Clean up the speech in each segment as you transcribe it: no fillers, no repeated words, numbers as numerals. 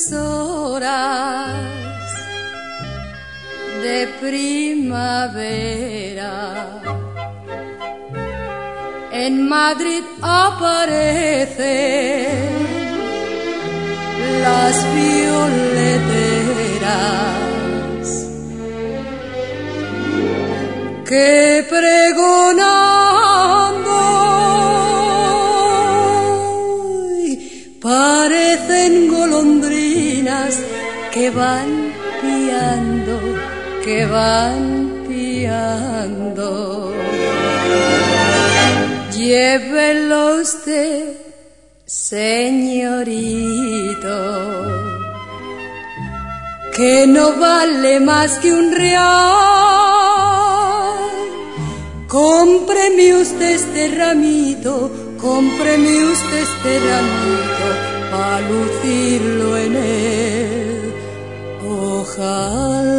horas de primavera. En Madrid aparecen las violeteras que pregonando parecen golondrinas que van piando, que van piando. Llévelo usted, señorito, que no vale más que un real. Cómpreme usted este ramito, cómpreme usted este ramito, pa' lucirlo en el ojal.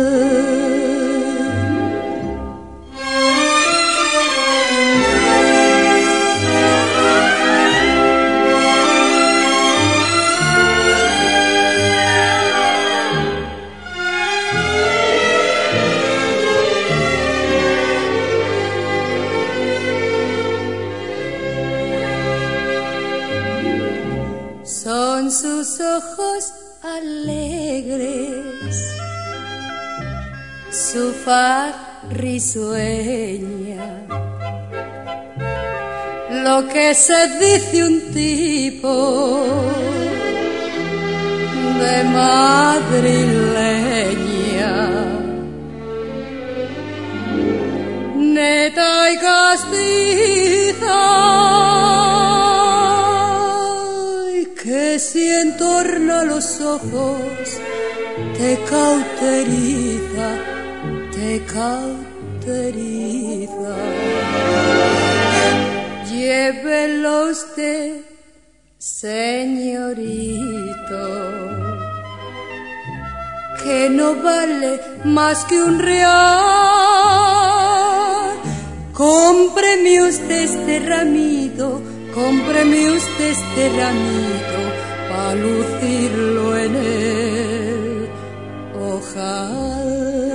Son sus ojos alegres, su faz risueña, lo que se dice un tipo de madrileña, neta y castiza, que si entorna los ojos te cauteriza, te cauteriza. Llévelo usted, señorito, que no vale más que un real. Cómpreme usted este ramito, cómpreme usted este ramito, pa' lucirlo en el ojal.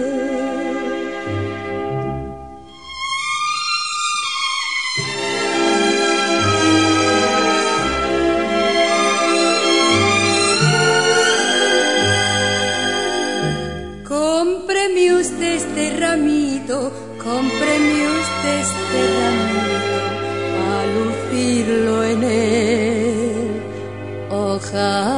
Cómpreme usted este ramito, cómpreme usted este ramito, pa' lucirlo en el ojal.